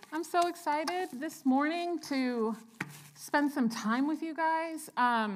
I'm so excited this morning to spend some time with you guys.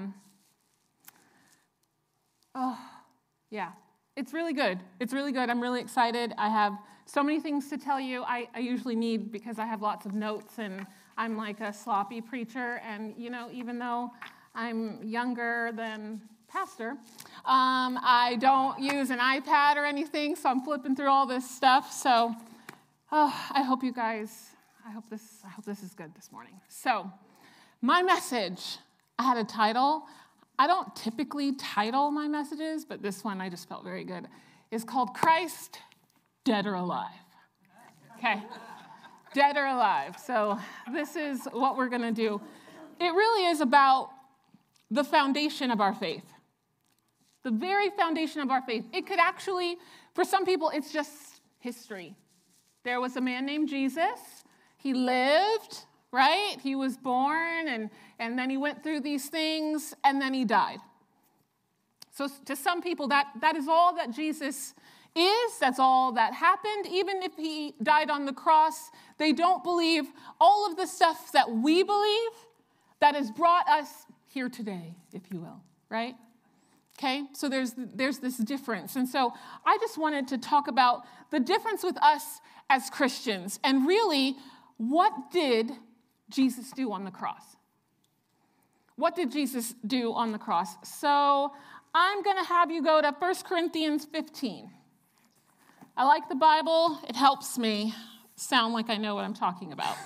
It's really good. It's really good. I'm really excited. I have so many things to tell you. I usually need, because I have lots of notes and I'm like a sloppy preacher. And, even though I'm younger than Pastor, I don't use an iPad or anything, so I'm flipping through all this stuff. So I hope this is good this morning. So my message, I had a title. I don't typically title my messages, but this one I just felt very good. It's called Christ, Dead or Alive. Okay, dead or alive. So this is what we're going to do. It really is about the foundation of our faith. The very foundation of our faith. It could actually, for some people, it's just history. There was a man named Jesus. He lived, right? He was born, and then he went through these things, and then he died. So to some people, that is all that Jesus is. That's all that happened. Even if he died on the cross, they don't believe all of the stuff that we believe that has brought us here today, if you will, right? Okay, so there's this difference. And so I just wanted to talk about the difference with us as Christians, and really, what did Jesus do on the cross? What did Jesus do on the cross? So I'm going to have you go to 1 Corinthians 15. I like the Bible. It helps me sound like I know what I'm talking about.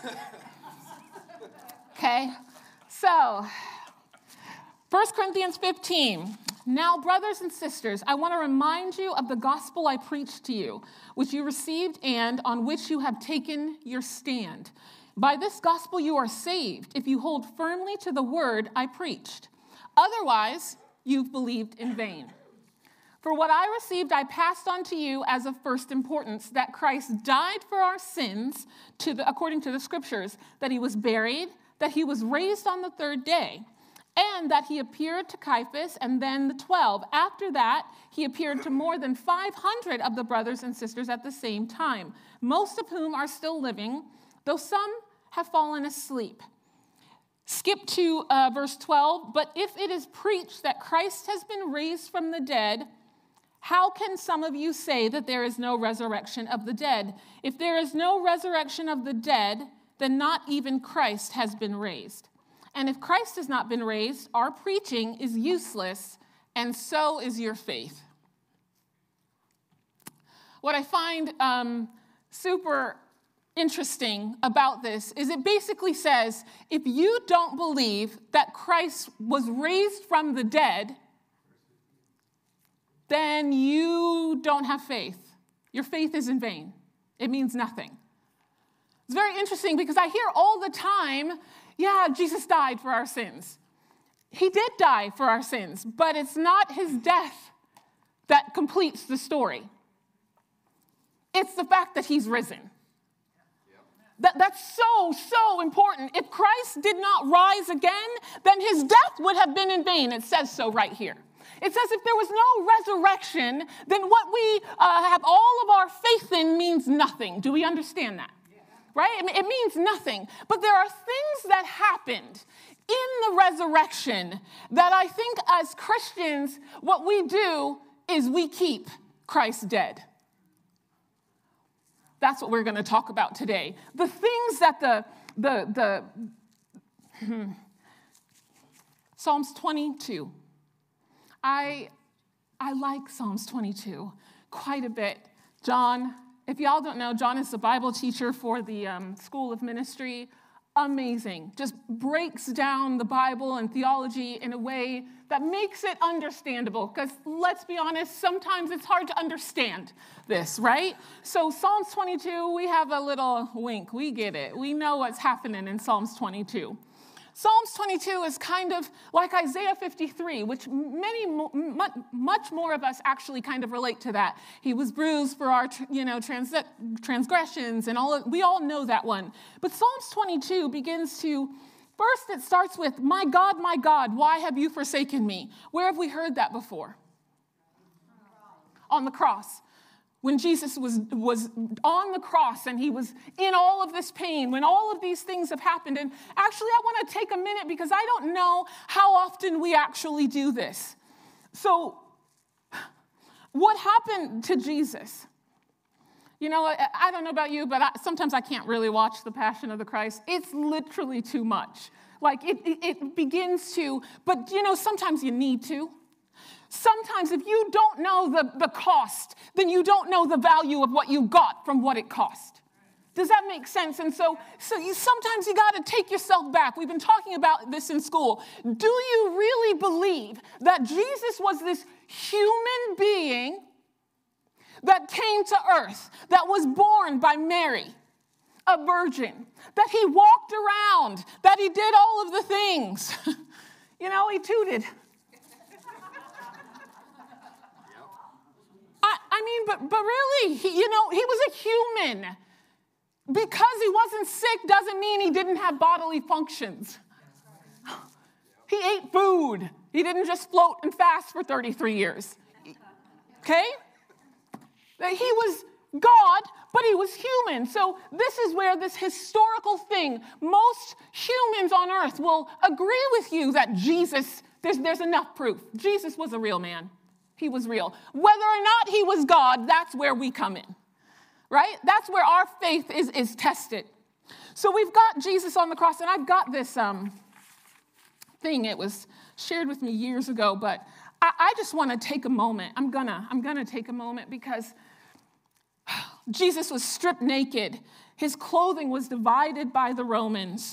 Okay, so 1 Corinthians 15. Now, brothers and sisters, I want to remind you of the gospel I preached to you, which you received and on which you have taken your stand. By this gospel you are saved, if you hold firmly to the word I preached. Otherwise, you've believed in vain. For what I received, I passed on to you as of first importance, that Christ died for our sins, according to the scriptures, that he was buried, that he was raised on the third day, and that he appeared to Cephas and then the 12. After that, he appeared to more than 500 of the brothers and sisters at the same time, most of whom are still living, though some have fallen asleep. Skip to verse 12. But if it is preached that Christ has been raised from the dead, how can some of you say that there is no resurrection of the dead? If there is no resurrection of the dead, then not even Christ has been raised. And if Christ has not been raised, our preaching is useless, and so is your faith. What I find super interesting about this is it basically says, if you don't believe that Christ was raised from the dead, then you don't have faith. Your faith is in vain. It means nothing. It's very interesting because I hear all the time, yeah, Jesus died for our sins. He did die for our sins, but it's not his death that completes the story. It's the fact that he's risen. That's so important. If Christ did not rise again, then his death would have been in vain. It says so right here. It says if there was no resurrection, then what we have all of our faith in means nothing. Do we understand that? Right? It means nothing. But there are things that happened in the resurrection that I think as Christians, what we do is we keep Christ dead. That's what we're going to talk about today. The things that Psalms 22. I like Psalms 22 quite a bit. John, if y'all don't know, John is the Bible teacher for the School of Ministry. Amazing. Just breaks down the Bible and theology in a way that makes it understandable. Because let's be honest, sometimes it's hard to understand this, right? So Psalms 22, we have a little wink. We get it. We know what's happening in Psalms 22. Psalms 22 is kind of like Isaiah 53, which much more of us actually kind of relate to that. He was bruised for our, transgressions and we all know that one. But Psalms 22 begins to, first it starts with, my God, why have you forsaken me? Where have we heard that before? On the cross. when Jesus was on the cross and he was in all of this pain, when all of these things have happened. And actually, I want to take a minute because I don't know how often we actually do this. So, what happened to Jesus? You know, I don't know about you, but sometimes I can't really watch The Passion of the Christ. It's literally too much. Like, it begins to, but you know, sometimes you need to. Sometimes if you don't know the cost, then you don't know the value of what you got from what it cost. Does that make sense? And so sometimes you got to take yourself back. We've been talking about this in school. Do you really believe that Jesus was this human being that came to earth, that was born by Mary, a virgin, that he walked around, that he did all of the things? You know, he tooted. I mean, but really, he was a human. Because he wasn't sick doesn't mean he didn't have bodily functions. He ate food. He didn't just float and fast for 33 years. Okay? He was God, but he was human. So this is where this historical thing, most humans on earth will agree with you that Jesus, there's enough proof. Jesus was a real man. He was real. Whether or not he was God, that's where we come in, right? That's where our faith is tested. So we've got Jesus on the cross, and I've got this thing. It was shared with me years ago, but I just want to take a moment. I'm gonna take a moment because Jesus was stripped naked. His clothing was divided by the Romans.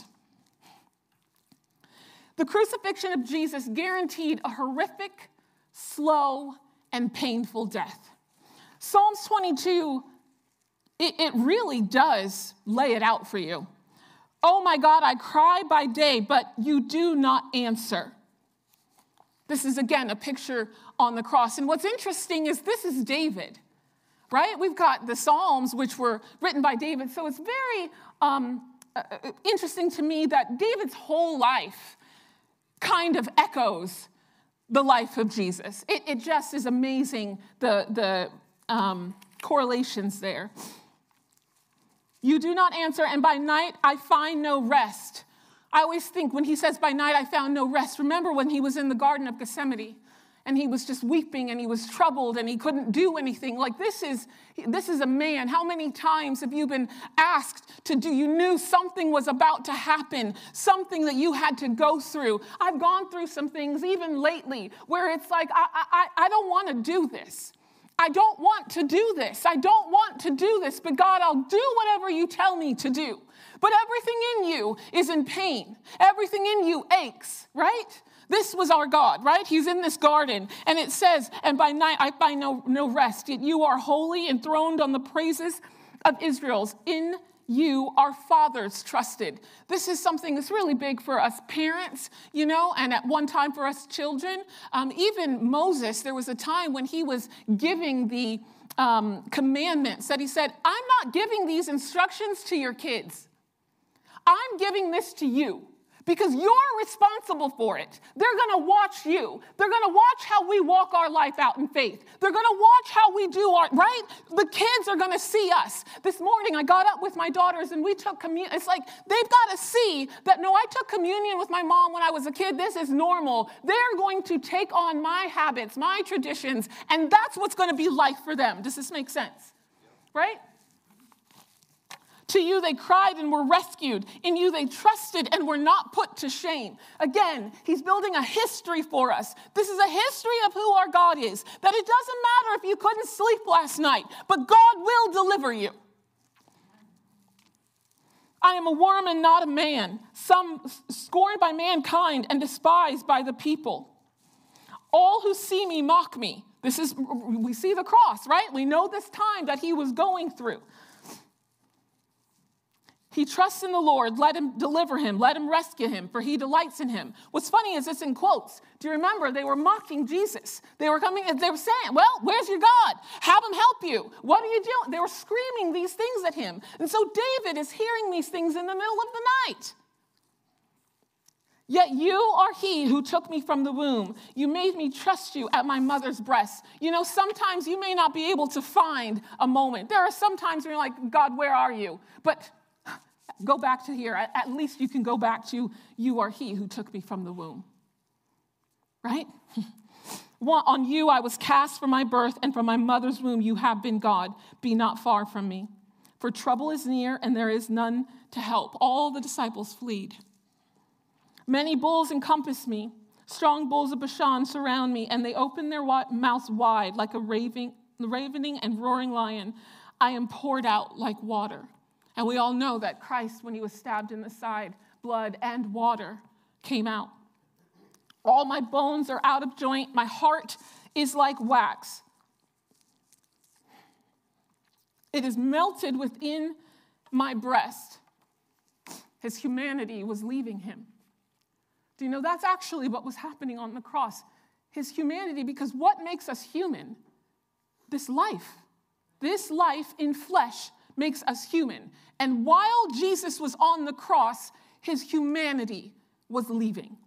The crucifixion of Jesus guaranteed a horrific, slow, and painful death. Psalms 22, it really does lay it out for you. Oh my God, I cry by day, but you do not answer. This is, again, a picture on the cross. And what's interesting is this is David, right? We've got the Psalms, which were written by David. So it's very interesting to me that David's whole life kind of echoes the life of Jesus. It just is amazing, the correlations there. You do not answer, and by night I find no rest. I always think when he says by night I found no rest, remember when he was in the Garden of Gethsemane and he was just weeping and he was troubled and he couldn't do anything. Like this is a man. How many times have you been asked to do? You knew something was about to happen, something that you had to go through. I've gone through some things even lately where it's like, I don't want to do this. I don't want to do this. I don't want to do this, but God, I'll do whatever you tell me to do. But everything in you is in pain. Everything in you aches, right? This was our God, right? He's in this garden, and it says, and by night I find no rest, yet you are holy, enthroned on the praises of Israel's. In you our fathers trusted. This is something that's really big for us parents, you know, and at one time for us children. Even Moses, there was a time when he was giving the commandments that he said, I'm not giving these instructions to your kids. I'm giving this to you because you're responsible for it. They're going to watch you. They're going to watch how we walk our life out in faith. They're going to watch how we do our, right? The kids are going to see us. This morning I got up with my daughters and we took communion. It's like they've got to see that, no, I took communion with my mom when I was a kid. This is normal. They're going to take on my habits, my traditions, and that's what's going to be life for them. Does this make sense? Right? To you they cried and were rescued. In you they trusted and were not put to shame. Again, he's building a history for us. This is a history of who our God is. That it doesn't matter if you couldn't sleep last night, but God will deliver you. I am a worm and not a man, some scorned by mankind and despised by the people. All who see me mock me. We see the cross, right? We know this time that he was going through. He trusts in the Lord, let him deliver him, let him rescue him, for he delights in him. What's funny is it's in quotes. Do you remember they were mocking Jesus? They were saying, well, where's your God? Have him help you. What are you doing? They were screaming these things at him. And so David is hearing these things in the middle of the night. Yet you are he who took me from the womb. You made me trust you at my mother's breast. You know, sometimes you may not be able to find a moment. There are some times when you're like, God, where are you? But go back to here. At least you can go back to, you are he who took me from the womb. Right? On you I was cast from my birth, and from my mother's womb you have been God. Be not far from me. For trouble is near, and there is none to help. All the disciples fled. Many bulls encompass me. Strong bulls of Bashan surround me, and they open their mouths wide like a ravening and roaring lion. I am poured out like water. And we all know that Christ, when he was stabbed in the side, blood and water came out. All my bones are out of joint. My heart is like wax. It is melted within my breast. His humanity was leaving him. Do you know that's actually what was happening on the cross? His humanity, because what makes us human? This life in flesh makes us human. And while Jesus was on the cross, his humanity was leaving.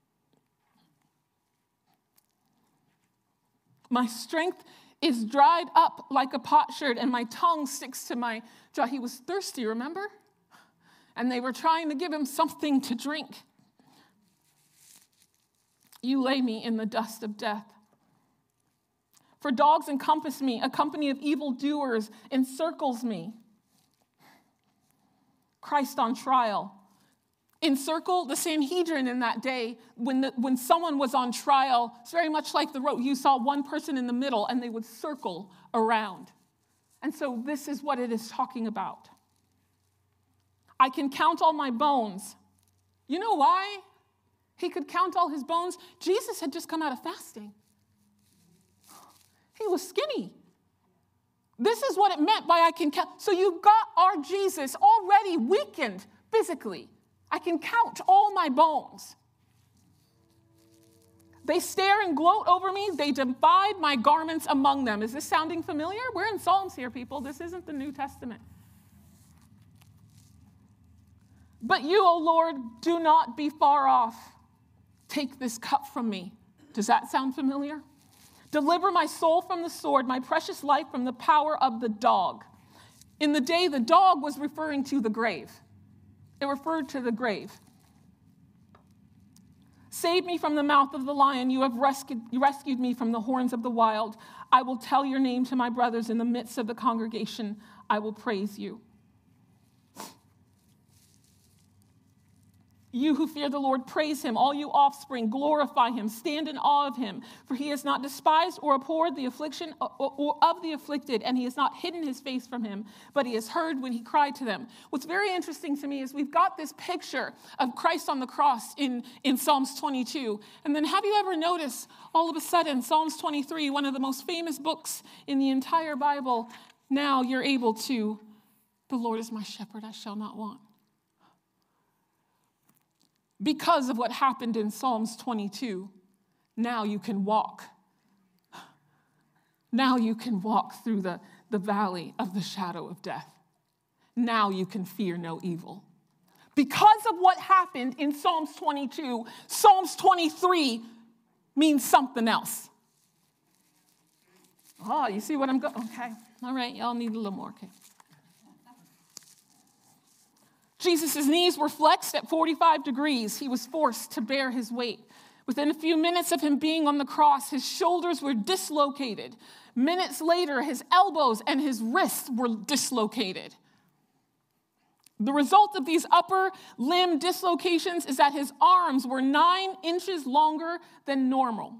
My strength is dried up like a potsherd, and my tongue sticks to my jaw. He was thirsty, remember? And they were trying to give him something to drink. You lay me in the dust of death. For dogs encompass me, a company of evildoers encircles me. Christ on trial. Encircle the Sanhedrin in that day, when someone was on trial, it's very much like the road. You saw one person in the middle, and they would circle around. And so this is what it is talking about. I can count all my bones. You know why he could count all his bones? Jesus had just come out of fasting. He was skinny. This is what it meant by I can count. So you've got our Jesus already weakened physically. I can count all my bones. They stare and gloat over me. They divide my garments among them. Is this sounding familiar? We're in Psalms here, people. This isn't the New Testament. But you, O Lord, do not be far off. Take this cup from me. Does that sound familiar? Deliver my soul from the sword, my precious life from the power of the dog. In the day, the dog was referring to the grave. It referred to the grave. Save me from the mouth of the lion. You have rescued me from the horns of the wild. I will tell your name to my brothers in the midst of the congregation. I will praise you. You who fear the Lord, praise him. All you offspring, glorify him. Stand in awe of him. For he has not despised or abhorred the affliction or of the afflicted, and he has not hidden his face from him, but he has heard when he cried to them. What's very interesting to me is we've got this picture of Christ on the cross in Psalms 22. And then have you ever noticed all of a sudden Psalms 23, one of the most famous books in the entire Bible, now you're able to, the Lord is my shepherd, I shall not want. Because of what happened in Psalms 22, now you can walk. Now you can walk through the valley of the shadow of death. Now you can fear no evil. Because of what happened in Psalms 22, Psalms 23 means something else. Oh, you see what I'm going? Okay. All right, y'all need a little more, okay. Jesus' knees were flexed at 45 degrees. He was forced to bear his weight. Within a few minutes of him being on the cross, his shoulders were dislocated. Minutes later, his elbows and his wrists were dislocated. The result of these upper limb dislocations is that his arms were 9 inches longer than normal.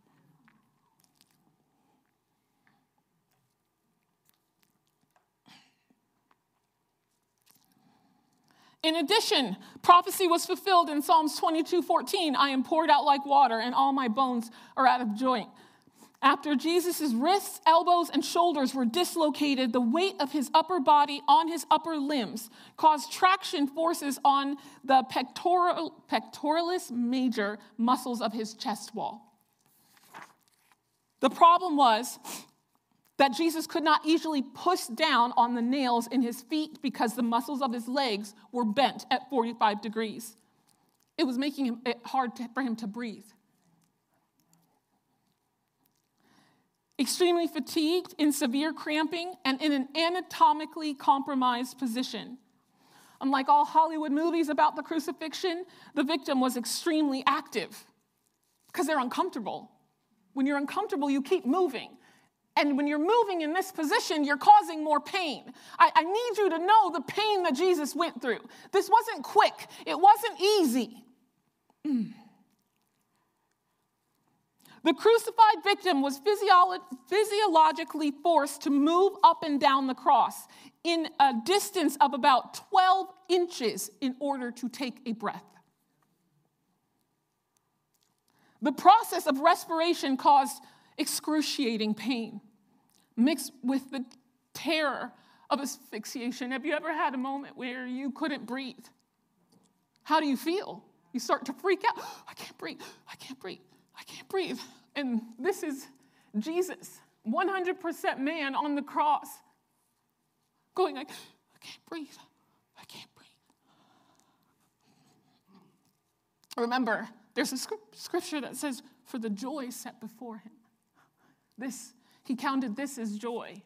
In addition, prophecy was fulfilled in Psalms 22:14. I am poured out like water, and all my bones are out of joint. After Jesus' wrists, elbows, and shoulders were dislocated, the weight of his upper body on his upper limbs caused traction forces on the pectoralis major muscles of his chest wall. The problem was that Jesus could not easily push down on the nails in his feet because the muscles of his legs were bent at 45 degrees. It was making it hard for him to breathe. Extremely fatigued, in severe cramping, and in an anatomically compromised position. Unlike all Hollywood movies about the crucifixion, the victim was extremely active because they're uncomfortable. When you're uncomfortable, you keep moving. And when you're moving in this position, you're causing more pain. I need you to know the pain that Jesus went through. This wasn't quick. It wasn't easy. The crucified victim was physiologically forced to move up and down the cross in a distance of about 12 inches in order to take a breath. The process of respiration caused excruciating pain, mixed with the terror of asphyxiation. Have you ever had a moment where you couldn't breathe? How do you feel? You start to freak out. I can't breathe. I can't breathe. I can't breathe. And this is Jesus, 100% man on the cross, going like, I can't breathe. I can't breathe. Remember, there's a scripture that says, for the joy set before him. He counted this as joy.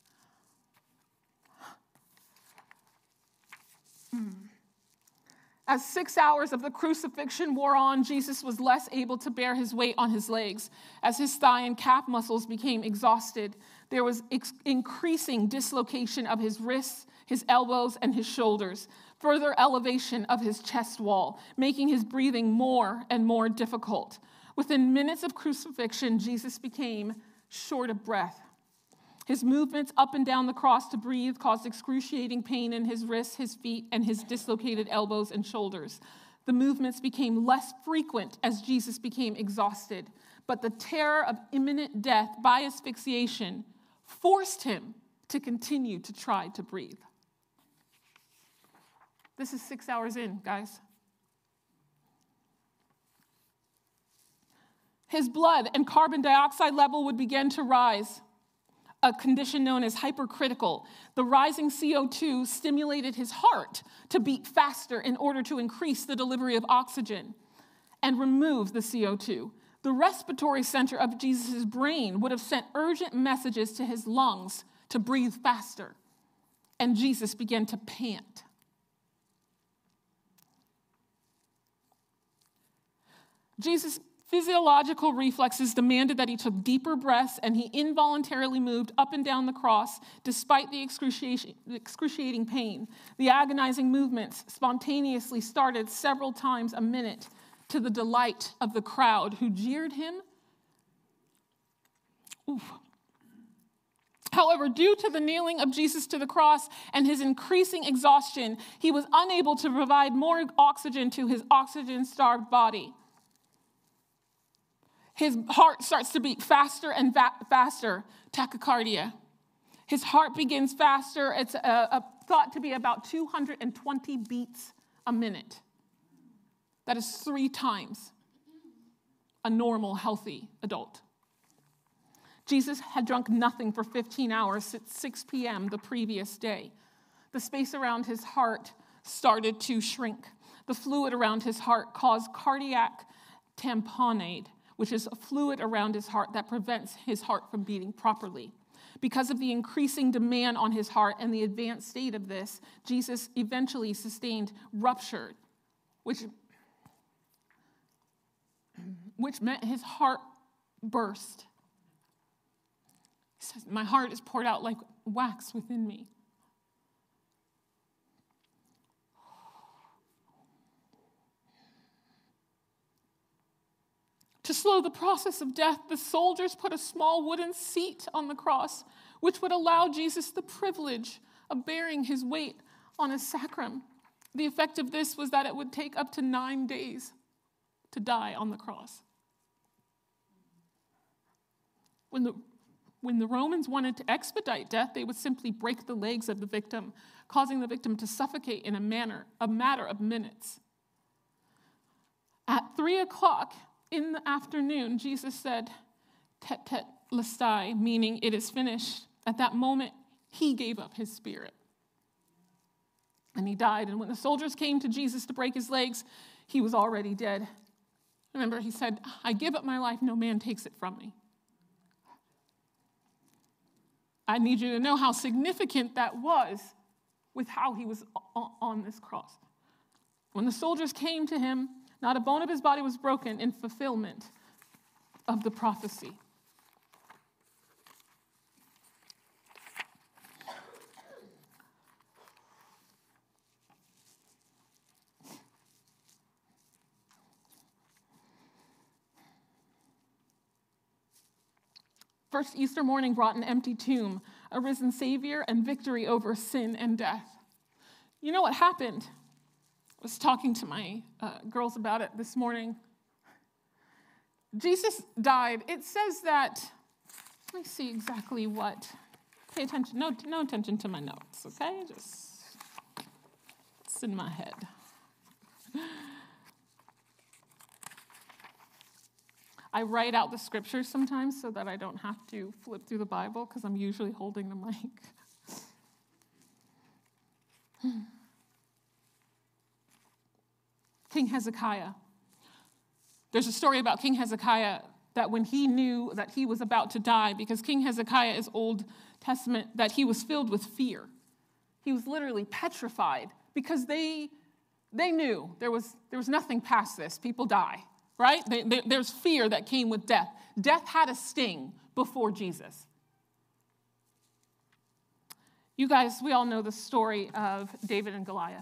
As 6 hours of the crucifixion wore on, Jesus was less able to bear his weight on his legs. As his thigh and calf muscles became exhausted, there was increasing dislocation of his wrists, his elbows, and his shoulders, further elevation of his chest wall, making his breathing more and more difficult. Within minutes of crucifixion, Jesus became short of breath. His movements up and down the cross to breathe caused excruciating pain in his wrists, his feet, and his dislocated elbows and shoulders. The movements became less frequent as Jesus became exhausted, but the terror of imminent death by asphyxiation forced him to continue to try to breathe. This is 6 hours in, guys. His blood and carbon dioxide level would begin to rise, a condition known as hypercritical. The rising CO2 stimulated his heart to beat faster in order to increase the delivery of oxygen and remove the CO2. The respiratory center of Jesus' brain would have sent urgent messages to his lungs to breathe faster, and Jesus began to pant. Jesus' physiological reflexes demanded that he took deeper breaths, and he involuntarily moved up and down the cross despite the excruciating pain. The agonizing movements spontaneously started several times a minute to the delight of the crowd who jeered him. Oof. However, due to the nailing of Jesus to the cross and his increasing exhaustion, he was unable to provide more oxygen to his oxygen-starved body. His heart starts to beat faster and faster, tachycardia. His heart begins faster. It's thought to be about 220 beats a minute. That is 3 times a normal, healthy adult. Jesus had drunk nothing for 15 hours since 6 p.m. the previous day. The space around his heart started to shrink. The fluid around his heart caused cardiac tamponade, which is a fluid around his heart that prevents his heart from beating properly. Because of the increasing demand on his heart and the advanced state of this, Jesus eventually sustained rupture, which meant his heart burst. He says, my heart is poured out like wax within me. To slow the process of death, the soldiers put a small wooden seat on the cross, which would allow Jesus the privilege of bearing his weight on his sacrum. The effect of this was that it would take up to 9 days to die on the cross. When the Romans wanted to expedite death, they would simply break the legs of the victim, causing the victim to suffocate in a matter of minutes. At 3 o'clock in the afternoon, Jesus said, tetelestai, meaning it is finished. At that moment, he gave up his spirit. And he died. And when the soldiers came to Jesus to break his legs, he was already dead. Remember, he said, I give up my life, no man takes it from me. I need you to know how significant that was with how he was on this cross. When the soldiers came to him, not a bone of his body was broken in fulfillment of the prophecy. First Easter morning brought an empty tomb, a risen Savior, and victory over sin and death. You know what happened? I was talking to my girls about it this morning. Jesus died. It says that, let me see exactly what. Pay attention. No attention to my notes, okay? It's in my head. I write out the scriptures sometimes so that I don't have to flip through the Bible because I'm usually holding the mic. King Hezekiah. There's a story about King Hezekiah that when he knew that he was about to die, because King Hezekiah is Old Testament, that he was filled with fear. He was literally petrified because they knew there was nothing past this. People die. Right? There's fear that came with death. Death had a sting before Jesus. You guys, we all know the story of David and Goliath.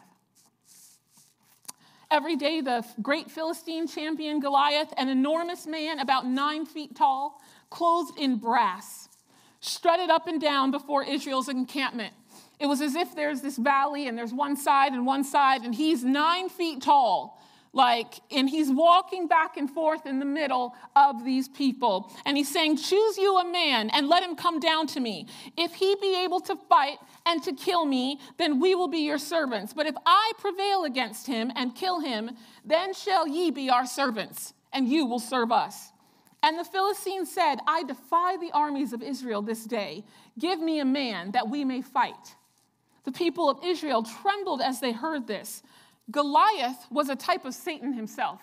Every day, the great Philistine champion Goliath, an enormous man about 9 feet tall, clothed in brass, strutted up and down before Israel's encampment. It was as if there's this valley and there's one side, and he's 9 feet tall. And he's walking back and forth in the middle of these people. And he's saying, choose you a man and let him come down to me. If he be able to fight and to kill me, then we will be your servants. But if I prevail against him and kill him, then shall ye be our servants, and you will serve us. And the Philistines said, I defy the armies of Israel this day. Give me a man that we may fight. The people of Israel trembled as they heard this. Goliath was a type of Satan himself.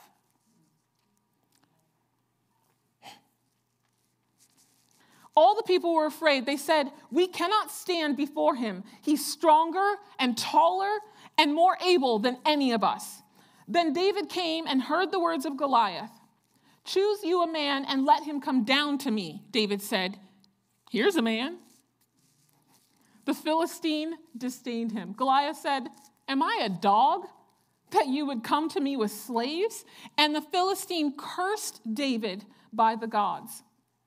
All the people were afraid. They said, we cannot stand before him. He's stronger and taller and more able than any of us. Then David came and heard the words of Goliath. Choose you a man and let him come down to me, David said. Here's a man. The Philistine disdained him. Goliath said, am I a dog that you would come to me with slaves? And the Philistine cursed David by the gods.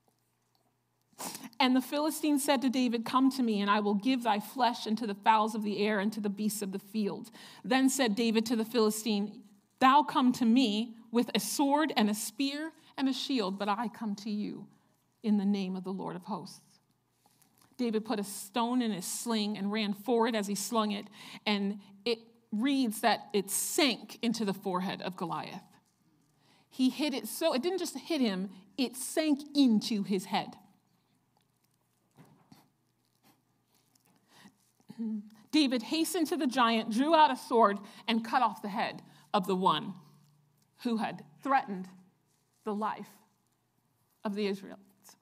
And the Philistine said to David, come to me, and I will give thy flesh unto the fowls of the air and to the beasts of the field. Then said David to the Philistine, thou come to me with a sword and a spear and a shield, but I come to you in the name of the Lord of hosts. David put a stone in his sling and ran forward as he slung it, and it reads that it sank into the forehead of Goliath. He hit it so, it didn't just hit him, it sank into his head. David hastened to the giant, drew out a sword, and cut off the head of the one who had threatened the life of the Israelites.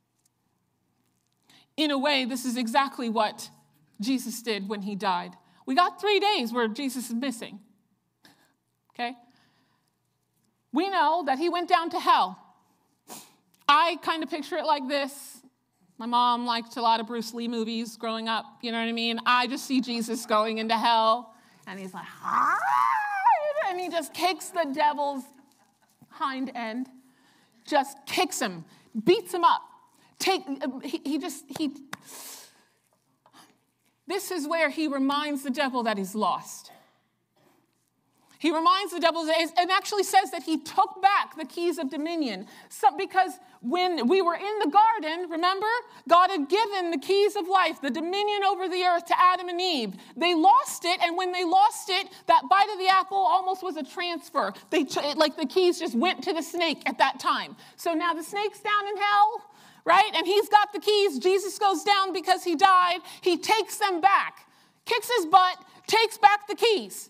In a way, this is exactly what Jesus did when he died. We got 3 days where Jesus is missing, okay? We know that he went down to hell. I kind of picture it like this. My mom liked a lot of Bruce Lee movies growing up, you know what I mean? I just see Jesus going into hell, and he's like, ah! And he just kicks the devil's hind end, just kicks him, beats him up. This is where he reminds the devil that he's lost. He reminds the devil, and actually says that he took back the keys of dominion. Because when we were in the garden, remember, God had given the keys of life, the dominion over the earth to Adam and Eve. They lost it, and when they lost it, that bite of the apple almost was a transfer. Like the keys just went to the snake at that time. So now the snake's down in hell, right? And he's got the keys. Jesus goes down because he died. He takes them back, kicks his butt, takes back the keys.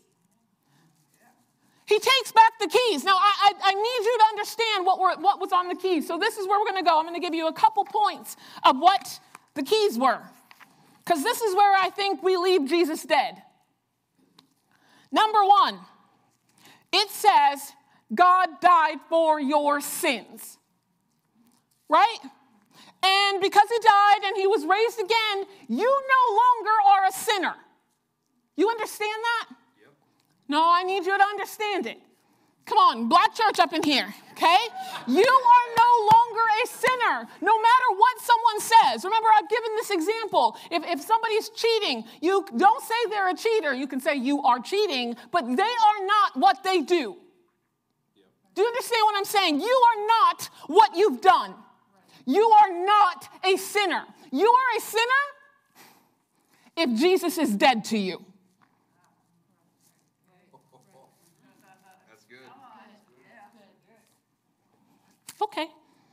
He takes back the keys. Now, I need you to understand what was on the keys. So this is where we're going to go. I'm going to give you a couple points of what the keys were, because this is where I think we leave Jesus dead. Number one, it says God died for your sins, right? And because he died and he was raised again, you no longer are a sinner. You understand that? Yep. No, I need you to understand it. Come on, Black church up in here, okay? You are no longer a sinner, no matter what someone says. Remember, I've given this example. If somebody's cheating, you don't say they're a cheater. You can say you are cheating, but they are not what they do. Do you understand what I'm saying? You are not what you've done. You are not a sinner. You are a sinner if Jesus is dead to you. That's good. Okay.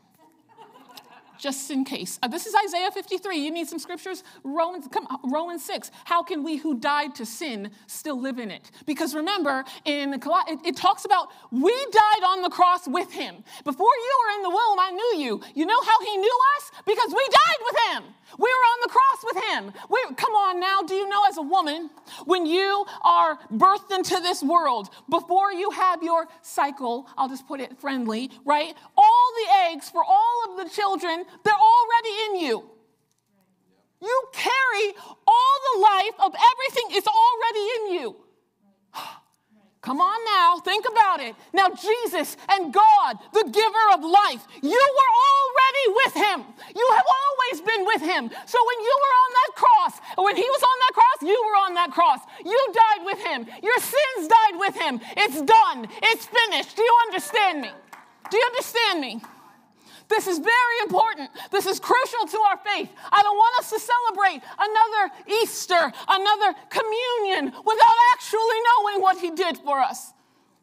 Just in case. This is Isaiah 53. You need some scriptures? Romans 6. How can we who died to sin still live in it? Because remember, it talks about we died on the cross with him. Before you were in the womb, I knew you. You know how he knew us? Because we died with him. We were on the cross with him. Come on now, do you know as a woman, when you are birthed into this world, before you have your cycle, I'll just put it friendly, right? All the eggs for all of the children, they're already in you. You carry all the life of everything. It's already in you. Come on now, think about it. Now Jesus and God, the giver of life, you were already with him. You have always been with him. So when you were on that cross, when he was on that cross, you were on that cross. You died with him. Your sins died with him. It's done. It's finished. Do you understand me? Do you understand me? This is very important. This is crucial to our faith. I don't want us to celebrate another Easter, another communion, without actually knowing what he did for us.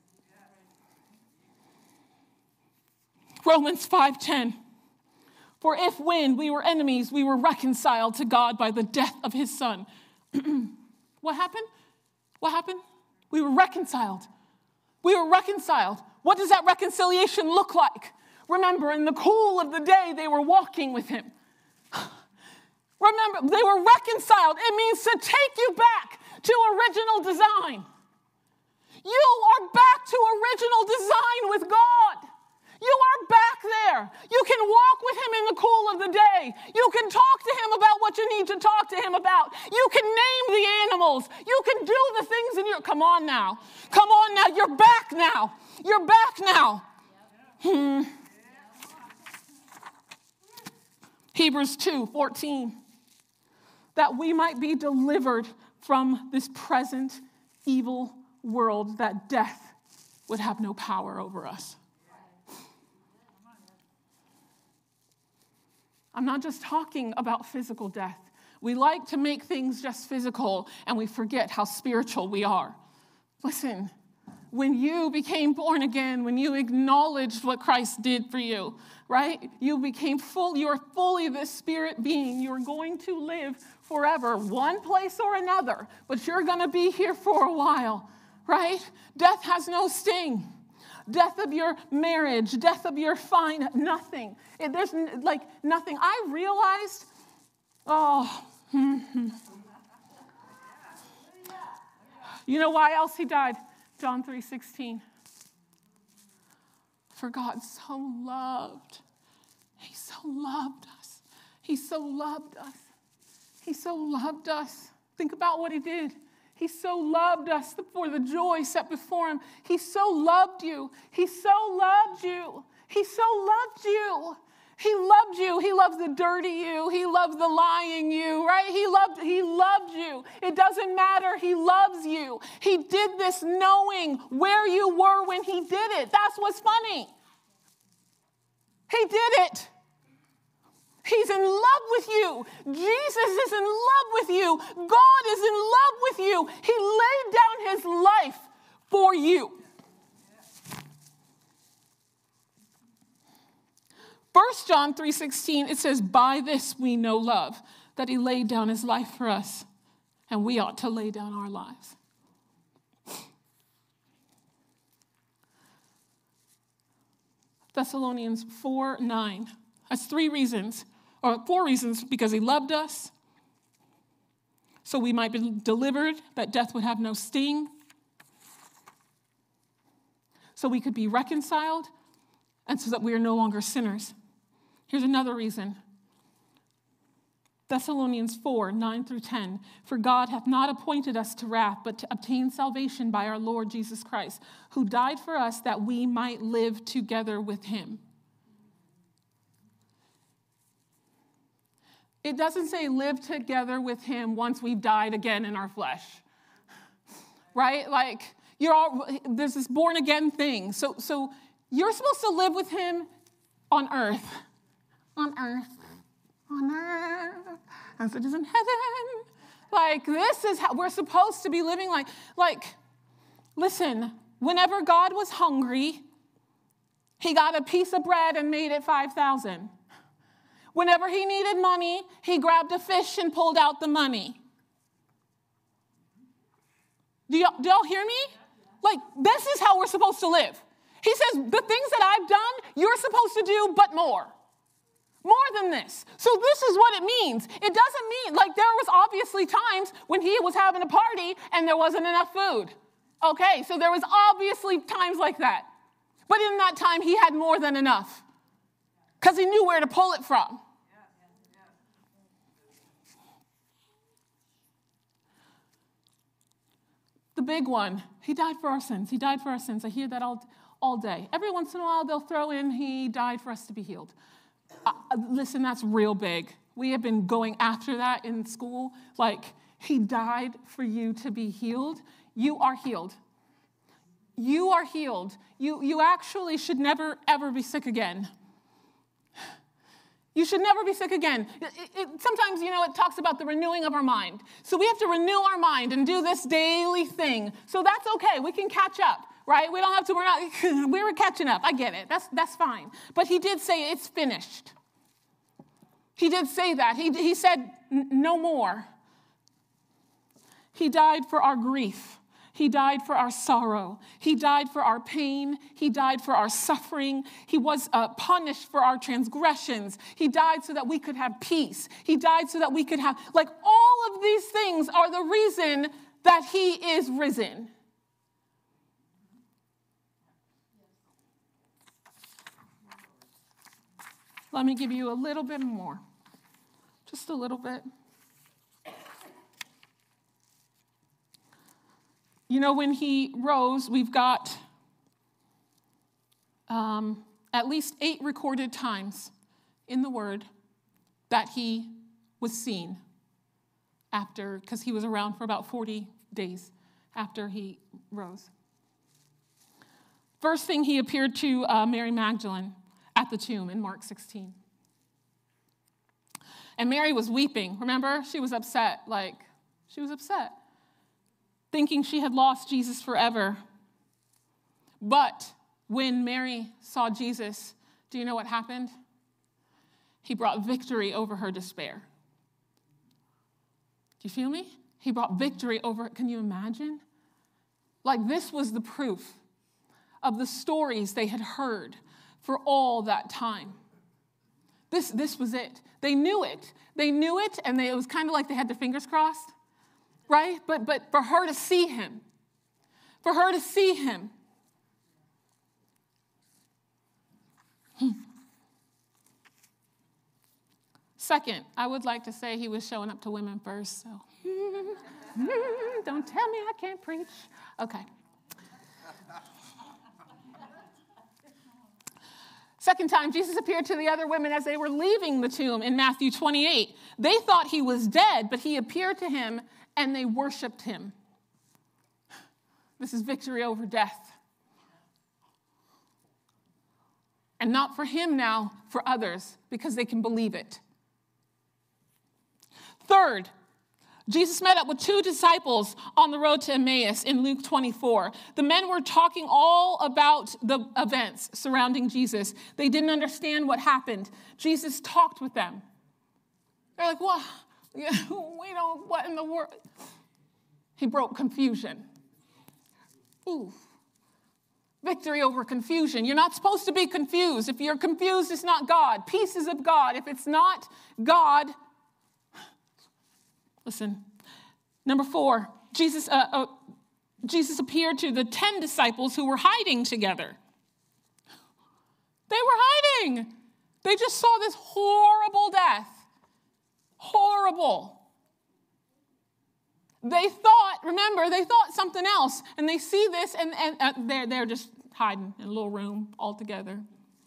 Romans 5:10. For if when we were enemies, we were reconciled to God by the death of his son. What happened? What happened? We were reconciled. We were reconciled. What does that reconciliation look like? Remember, in the cool of the day, they were walking with him. Remember, they were reconciled. It means to take you back to original design. You are back to original design with God. You are back there. You can walk with him in the cool of the day. You can talk to him about what you need to talk to him about. You can name the animals. You can do the things in your... Come on now. Come on now. You're back now. You're back now. Hebrews 2:14, that we might be delivered from this present evil world, that death would have no power over us. I'm not just talking about physical death. We like to make things just physical, and we forget how spiritual we are. Listen, when you became born again, when you acknowledged what Christ did for you, right? You became full, you're fully this spirit being. You're going to live forever, one place or another, but you're going to be here for a while, right? Death has no sting. Death of your marriage, death of your nothing. There's like nothing. I realized, you know why else he died? John 3:16. For God so loved. He so loved us. He so loved us. He so loved us. Think about what he did. He so loved us for the joy set before him. He so loved you. He so loved you. He so loved you. He loved you. He loves the dirty you. He loves the lying you, right? He loved you. It doesn't matter. He loves you. He did this knowing where you were when he did it. That's what's funny. He did it. He's in love with you. Jesus is in love with you. God is in love with you. He laid down his life for you. 1 John 3:16, it says, by this we know love, that he laid down his life for us. and we ought to lay down our lives. Thessalonians 4:9 has 4 reasons, because he loved us, so we might be delivered, that death would have no sting, so we could be reconciled, and so that we are no longer sinners. Here's another reason. Thessalonians 4:9-10, for God hath not appointed us to wrath, but to obtain salvation by our Lord Jesus Christ, who died for us that we might live together with him. It doesn't say live together with him once we've died again in our flesh, right? Like, there's this born again thing. So you're supposed to live with him on earth, as it is in heaven. Like, this is how we're supposed to be living. Like, listen, whenever God was hungry, he got a piece of bread and made it 5,000. Whenever he needed money, he grabbed a fish and pulled out the money. Do y'all hear me? Like, this is how we're supposed to live. He says, the things that I've done, you're supposed to do, but more. More than this. So this is what it means. It doesn't mean, like, there was obviously times when he was having a party and there wasn't enough food. Okay, so there was obviously times like that. But in that time, he had more than enough, because he knew where to pull it from. The big one, he died for our sins. He died for our sins. I hear that all day. Every once in a while, they'll throw in, he died for us to be healed. Listen, that's real big. We have been going after that in school. Like, he died for you to be healed. You are healed. You are healed. You actually should never, ever be sick again. You should never be sick again. Sometimes, it talks about the renewing of our mind. So we have to renew our mind and do this daily thing. So that's okay. We can catch up, right? We don't have to, we were catching up. I get it. That's fine. But he did say it's finished. He did say that. He said no more. He died for our grief. He died for our sorrow. He died for our pain. He died for our suffering. He was punished for our transgressions. He died so that we could have peace. He died so that we could have, all of these things are the reason that he is risen. Let me give you a little bit more. Just a little bit. When he rose, we've got at least 8 recorded times in the Word that he was seen because he was around for about 40 days after he rose. First thing, he appeared to Mary Magdalene at the tomb in Mark 16. And Mary was weeping. Remember? She was upset. Thinking she had lost Jesus forever. But when Mary saw Jesus, do you know what happened? He brought victory over her despair. Do you feel me? He brought victory over, can you imagine? This was the proof of the stories they had heard for all that time. This was it. They knew it. And it was kind of like they had their fingers crossed. Right? But for her to see him. Second, I would like to say he was showing up to women first, so. Don't tell me I can't preach. Okay. Second time, Jesus appeared to the other women as they were leaving the tomb in Matthew 28. They thought he was dead, but he appeared to him and they worshiped him. This is victory over death. And not for him now, for others, because they can believe it. Third, Jesus met up with 2 disciples on the road to Emmaus in Luke 24. The men were talking all about the events surrounding Jesus. They didn't understand what happened. Jesus talked with them. They're like, what? We don't, what in the world? He broke confusion. Ooh. Victory over confusion. You're not supposed to be confused. If you're confused, it's not God. Peace is of God. If it's not God, listen. Number 4, Jesus appeared to the 10 disciples who were hiding together. They were hiding. They just saw this horrible death. Horrible. They thought something else, and they see this, and they're just hiding in a little room all together.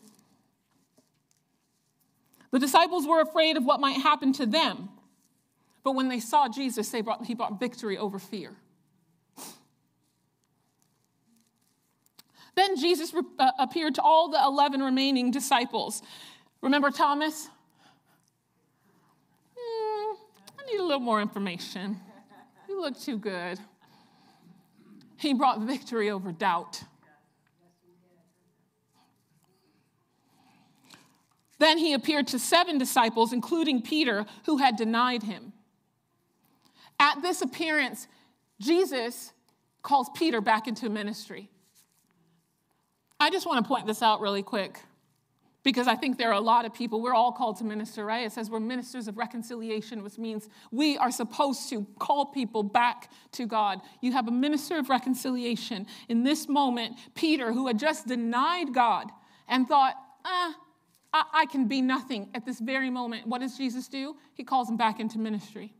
The disciples were afraid of what might happen to them, but when they saw Jesus, he brought victory over fear. Then Jesus appeared to all the 11 remaining disciples. Remember Thomas? I need a little more information. You look too good. He brought victory over doubt. Then he appeared to 7 disciples, including Peter, who had denied him. At this appearance, Jesus calls Peter back into ministry. I just want to point this out really quick, because I think there are a lot of people, we're all called to minister, right? It says we're ministers of reconciliation, which means we are supposed to call people back to God. You have a minister of reconciliation. In this moment, Peter, who had just denied God and thought, I can be nothing at this very moment. What does Jesus do? He calls him back into ministry.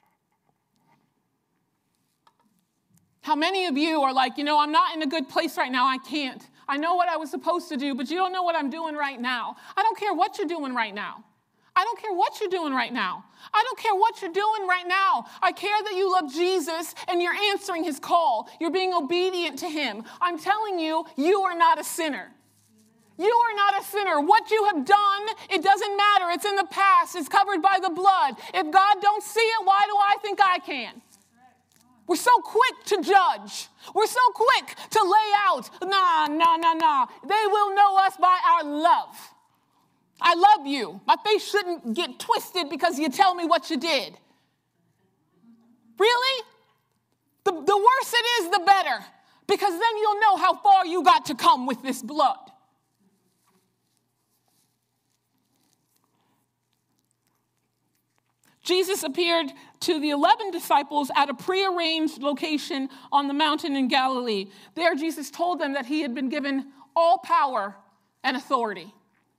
How many of you are like, I'm not in a good place right now. I can't. I know what I was supposed to do, but you don't know what I'm doing right now. I don't care what you're doing right now. I don't care what you're doing right now. I don't care what you're doing right now. I care that you love Jesus and you're answering his call. You're being obedient to him. I'm telling you, you are not a sinner. You are not a sinner. What you have done, it doesn't matter. It's in the past. It's covered by the blood. If God don't see it, why do I think I can? We're so quick to judge. We're so quick to lay out. Nah. They will know us by our love. I love you. My face shouldn't get twisted because you tell me what you did. Really? The worse it is, the better. Because then you'll know how far you got to come with this blood. Jesus appeared to the 11 disciples at a prearranged location on the mountain in Galilee. There, Jesus told them that he had been given all power and authority.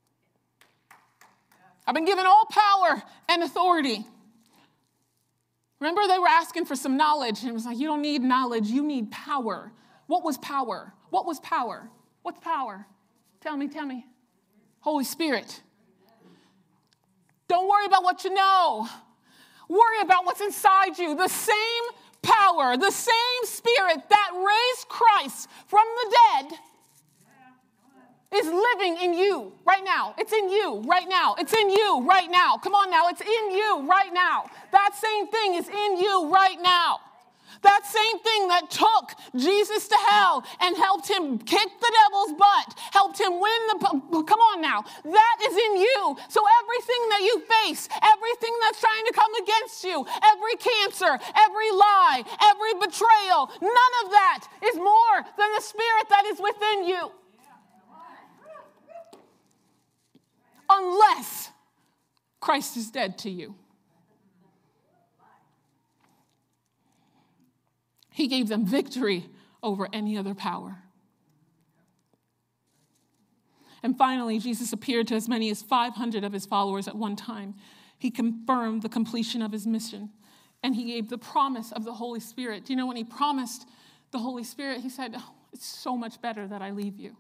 I've been given all power and authority. Remember, they were asking for some knowledge, and it was like, you don't need knowledge, you need power. What was power? What was power? What's power? Tell me. Holy Spirit. Don't worry about what you know. Worry about what's inside you. The same power, the same Spirit that raised Christ from the dead is living in you right now. It's in you right now. It's in you right now. Come on now. It's in you right now. That same thing is in you right now. That same thing that took Jesus to hell and helped him kick the devil's butt, helped him win come on now. That is in you. So everything that you face, everything that's trying to come against you, every cancer, every lie, every betrayal, none of that is more than the Spirit that is within you. Unless Christ is dead to you. He gave them victory over any other power. And finally, Jesus appeared to as many as 500 of his followers at one time. He confirmed the completion of his mission, and he gave the promise of the Holy Spirit. Do you know when he promised the Holy Spirit, he said, it's so much better that I leave you.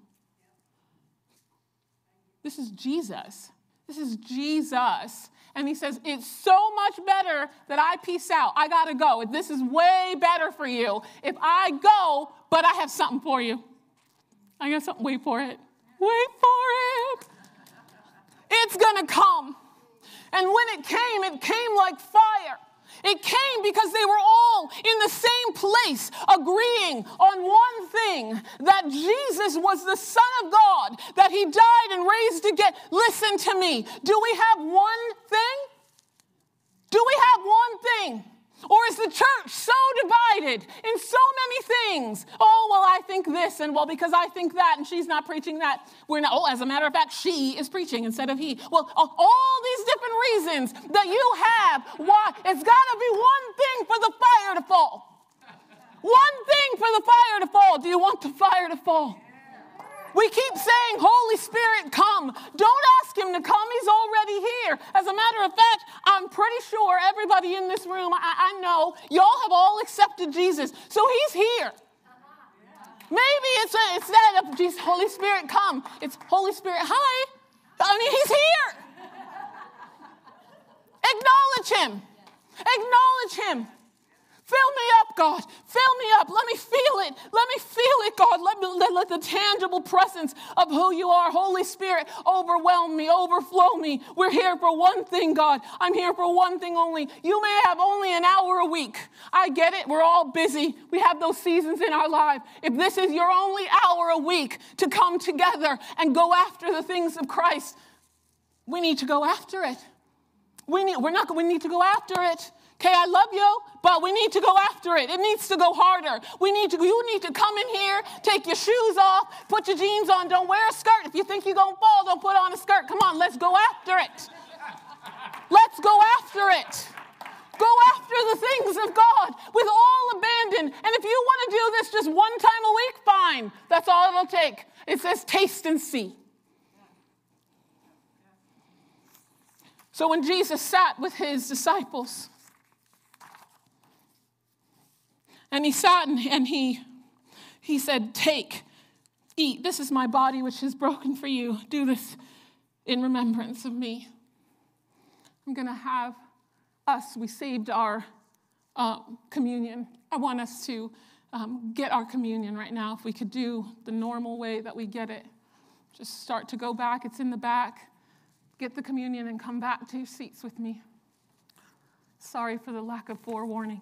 This is Jesus. This is Jesus. And he says, it's so much better that I peace out. I got to go. This is way better for you if I go, but I have something for you. I got something. Wait for it. Wait for it. It's going to come. And when it came like fire. It came because they were all in the same place, agreeing on one thing, that Jesus was the Son of God, that he died and raised again. Listen to me. Do we have one thing? Do we have one thing? Or is the church so divided in so many things? Oh, well, I think this, and well, because I think that, and she's not preaching that. We're not, oh, as a matter of fact, she is preaching instead of he. Well, all these different reasons that you have why it's got to be one thing for the fire to fall. One thing for the fire to fall. Do you want the fire to fall? We keep saying, Holy Spirit, come. Don't ask him to come. He's already here. As a matter of fact, I'm pretty sure everybody in this room, I know, y'all have all accepted Jesus. So he's here. Maybe it's instead of Jesus, Holy Spirit, come. It's Holy Spirit, hi. I mean, he's here. Acknowledge him. Acknowledge him. Fill me up, God. Fill me up. Let me feel it. Let me feel it, God. Let the tangible presence of who you are, Holy Spirit, overwhelm me, overflow me. We're here for one thing, God. I'm here for one thing only. You may have only an hour a week. I get it. We're all busy. We have those seasons in our life. If this is your only hour a week to come together and go after the things of Christ, we need to go after it. We need to go after it. Okay, I love you, but we need to go after it. It needs to go harder. You need to come in here, take your shoes off, put your jeans on. Don't wear a skirt. If you think you're going to fall, don't put on a skirt. Come on, let's go after it. Let's go after it. Go after the things of God with all abandon. And if you want to do this just one time a week, fine. That's all it'll take. It says taste and see. So when Jesus sat with his disciples, and he sat and he said, take, eat. This is my body which is broken for you. Do this in remembrance of me. I'm going to have we saved our communion. I want us to get our communion right now. If we could do the normal way that we get it. Just start to go back. It's in the back. Get the communion and come back to your seats with me. Sorry for the lack of forewarning.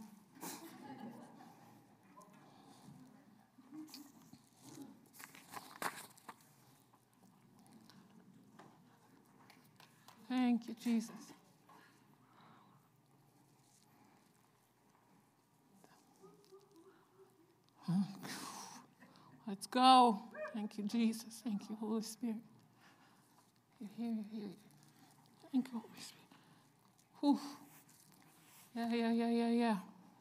Thank you, Jesus. Let's go. Thank you, Jesus. Thank you, Holy Spirit. You're here, you're here. Thank you, Holy Spirit. Whew. Yeah.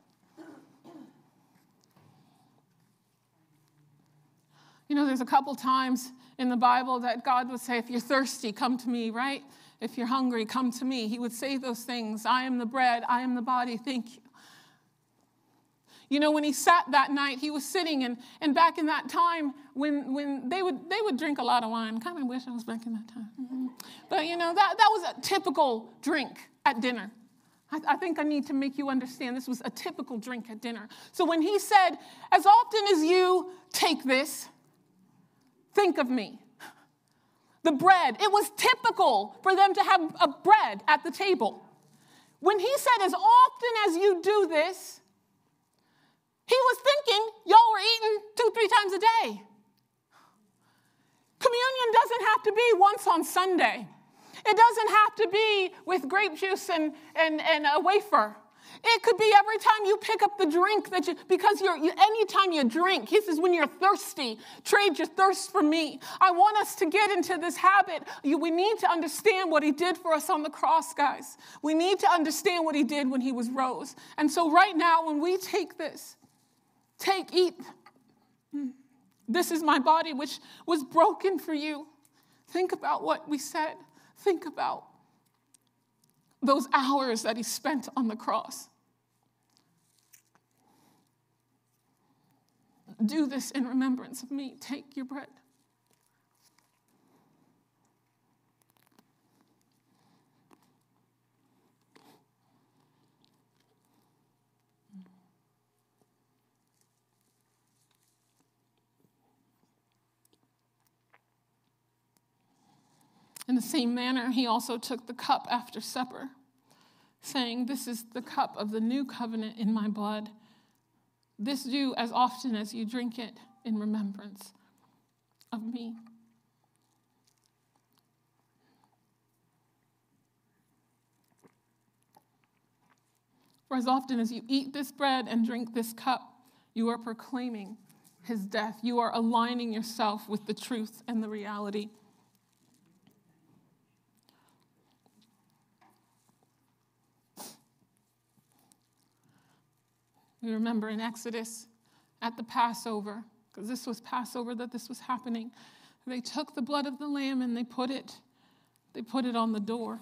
You know, there's a couple times in the Bible that God would say, if you're thirsty, come to me, right? If you're hungry, come to me. He would say those things. I am the bread. I am the body. Thank you. You know, when he sat that night, he was sitting, and back in that time, when they would drink a lot of wine. Kind of wish I was back in that time. Mm-hmm. But, you know, that was a typical drink at dinner. I think I need to make you understand this was a typical drink at dinner. So when he said, as often as you take this, think of me. The bread, it was typical for them to have a bread at the table. When he said, as often as you do this, he was thinking y'all were eating 2-3 times a day. Communion doesn't have to be once on Sunday. It doesn't have to be with grape juice and a wafer. It could be every time you pick up the drink because anytime you drink, he says, when you're thirsty, trade your thirst for me. I want us to get into this habit. We need to understand what he did for us on the cross, guys. We need to understand what he did when he was rose. And so right now, when we take this, eat. This is my body, which was broken for you. Think about what we said. Think about those hours that he spent on the cross. Do this in remembrance of me. Take your bread. In the same manner, he also took the cup after supper, saying, this is the cup of the new covenant in my blood. This do as often as you drink it in remembrance of me. For as often as you eat this bread and drink this cup, you are proclaiming his death. You are aligning yourself with the truth and the reality. We remember in Exodus at the Passover, because this was Passover that this was happening, they took the blood of the lamb and they put it on the door.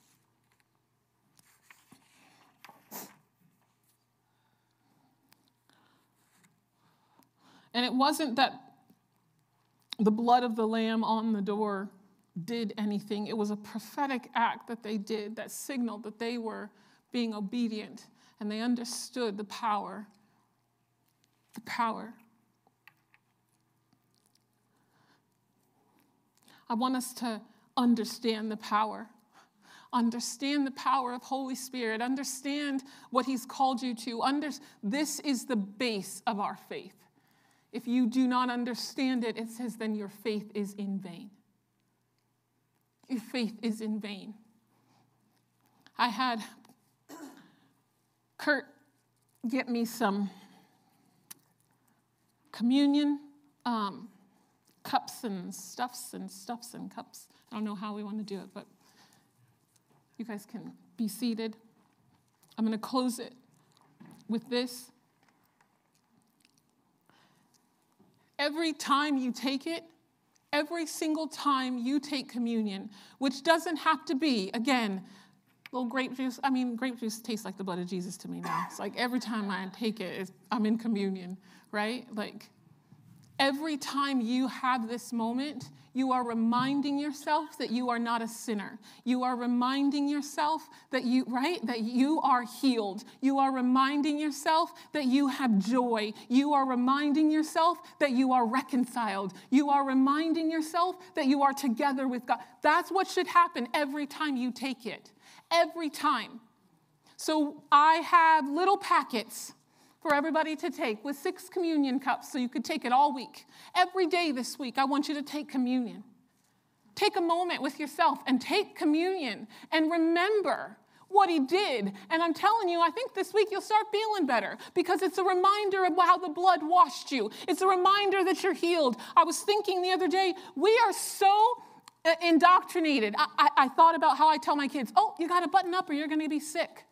And it wasn't that the blood of the lamb on the door did anything. It was a prophetic act that they did that signaled that they were being obedient and they understood the power. The power. I want us to understand the power. Understand the power of Holy Spirit. Understand what he's called you to. This is the base of our faith. If you do not understand it, it says then your faith is in vain. Your faith is in vain. I had Kurt get me some communion cups and stuffs and cups. I don't know how we want to do it, but you guys can be seated. I'm going to close it with this. Every time you take it, every single time you take communion, which doesn't have to be, again, little grape juice. Grape juice tastes like the blood of Jesus to me now. It's like every time I take it, I'm in communion, right? Like every time you have this moment, you are reminding yourself that you are not a sinner. You are reminding yourself that you are healed. You are reminding yourself that you have joy. You are reminding yourself that you are reconciled. You are reminding yourself that you are together with God. That's what should happen every time you take it. Every time. So I have little packets for everybody to take with 6 communion cups so you could take it all week. Every day this week, I want you to take communion. Take a moment with yourself and take communion and remember what he did. And I'm telling you, I think this week you'll start feeling better because it's a reminder of how the blood washed you. It's a reminder that you're healed. I was thinking the other day, we are so indoctrinated. I thought about how I tell my kids, oh, you got to button up or you're going to be sick.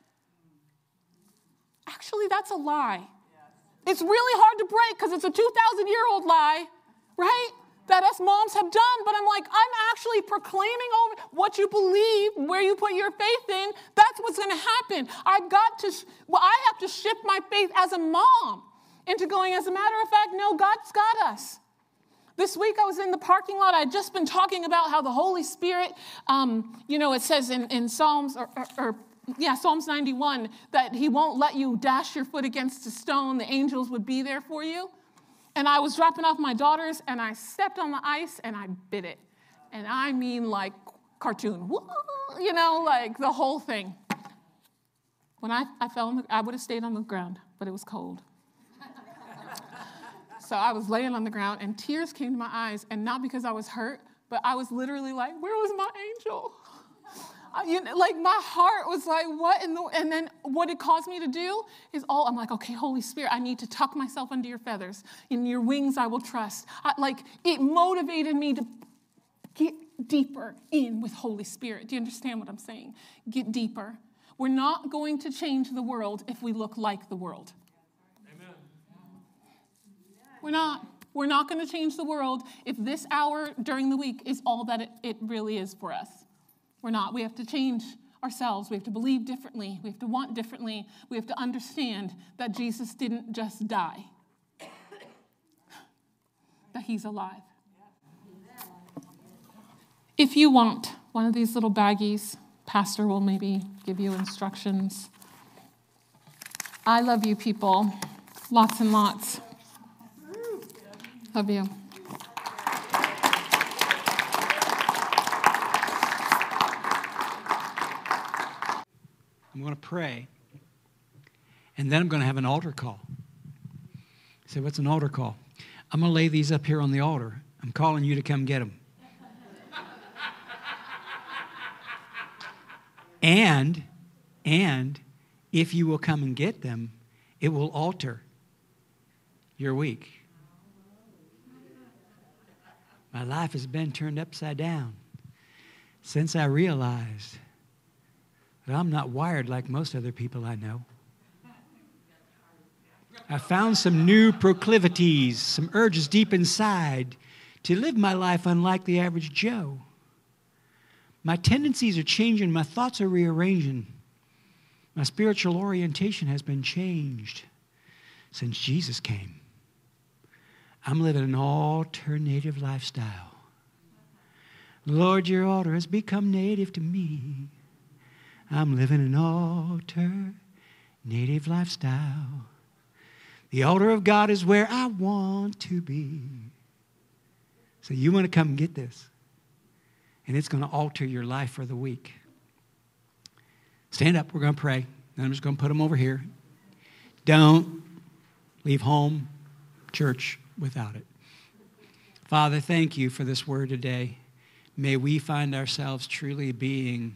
Actually, that's a lie. It's really hard to break because it's a 2,000-year-old lie, right? That us moms have done. But I'm like, I'm actually proclaiming over what you believe, where you put your faith in. That's what's going to happen. I have to shift my faith as a mom into going, as a matter of fact, no, God's got us. This week I was in the parking lot. I had just been talking about how the Holy Spirit, it says in Psalms Psalms 91, that he won't let you dash your foot against a stone. The angels would be there for you. And I was dropping off my daughters, and I stepped on the ice, and I bit it. And I mean like cartoon, like the whole thing. When I fell, I would have stayed on the ground, but it was cold. So I was laying on the ground, and tears came to my eyes, and not because I was hurt, but I was literally like, where was my angel? My heart was like, what? And then what it caused me to do is I'm like, okay, Holy Spirit, I need to tuck myself under your feathers. In your wings I will trust. It motivated me to get deeper in with Holy Spirit. Do you understand what I'm saying? Get deeper. We're not going to change the world if we look like the world. Amen. We're not. We're not going to change the world if this hour during the week is all that it really is for us. We're not. We have to change ourselves. We have to believe differently. We have to want differently. We have to understand that Jesus didn't just die, that he's alive. If you want one of these little baggies, Pastor will maybe give you instructions. I love you people. Lots and lots. Love you. I'm going to pray, and then I'm going to have an altar call. You say, what's an altar call? I'm going to lay these up here on the altar. I'm calling you to come get them. And if you will come and get them, it will alter your week. My life has been turned upside down since I realized that I'm not wired like most other people I know. I found some new proclivities, some urges deep inside to live my life unlike the average Joe. My tendencies are changing. My thoughts are rearranging. My spiritual orientation has been changed since Jesus came. I'm living an alternative lifestyle. Lord, your altar has become native to me. I'm living an alternative lifestyle. The altar of God is where I want to be. So you want to come and get this. And it's going to alter your life for the week. Stand up. We're going to pray. And I'm just going to put them over here. Don't leave home, church, without it. Father, thank you for this word today. May we find ourselves truly being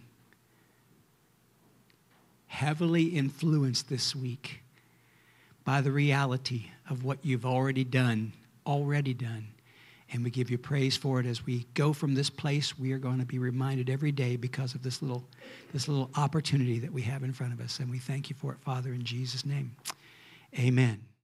heavily influenced this week by the reality of what you've already done. And we give you praise for it. As we go from this place, we are going to be reminded every day because of this little opportunity that we have in front of us. And we thank you for it, Father, in Jesus' name. Amen.